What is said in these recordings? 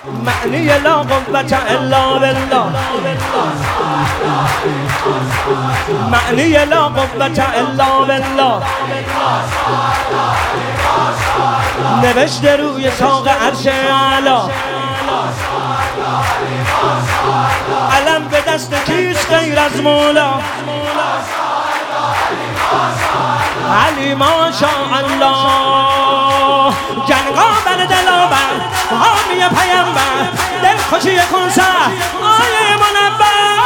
معنی لا قوت الا بالله، معنی لا قوت الا بالله، نوشته روی ساق عرش اعلی. علم به دست کیست غیر از مولا؟ علی ماشاءالله، جنگاور دلاور، حامی پیامبر، دلخوشی کنسر، آیه منور.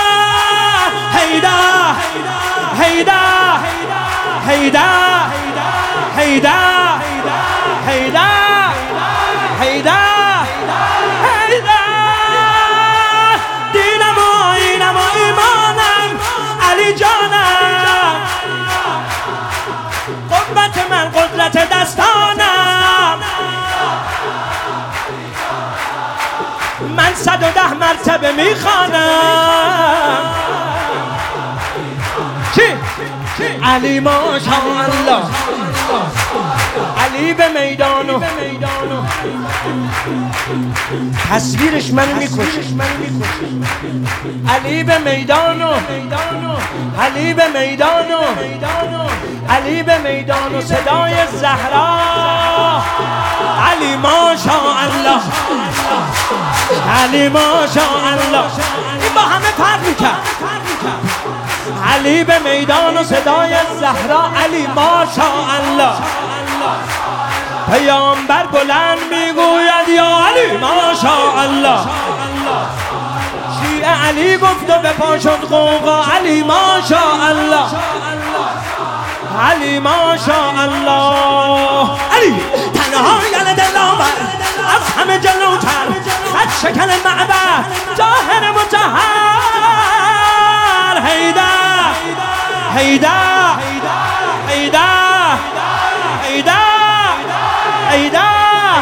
حیدر حیدر حیدر حیدر حیدر حیدر حیدر، دینم و آیینم و ایمانم علی جانم، قوت من قدرت دستانم، من 110 مرتبه میخوانم. چی؟ علی ماشاءالله، علی به میدانو، تصویرش منو میکشه. علی به میدانو، علی به میدانو، علی به میدانو، صدای زهرا. علی ماشاءالله، علی ماشاءالله، این با همه فرق میکرد. علی به میدان و صدای زهرا. علی ماشاءالله، پیامبر بلند میگوید یا علی ماشاءالله. شیعه علی گفت و به پا شد غوغا. علی ماشاءالله، علی ماشاءالله، علی تنها یل دلاور، از همه جلوتر، خط شکن معبر، جاهر مطهر. حیدر حیدر حیدر حیدر حیدر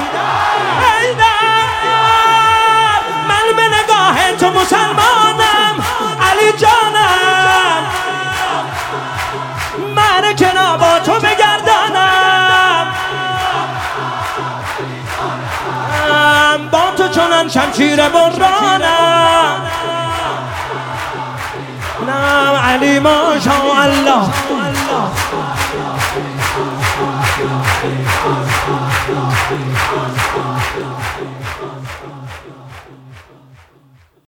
حیدر، من به نگاه تو مسلمانم علی جانم، معرکه را با تو بگردانم، با تو چنان شمشیر برانم. نام علی ماشاءالله.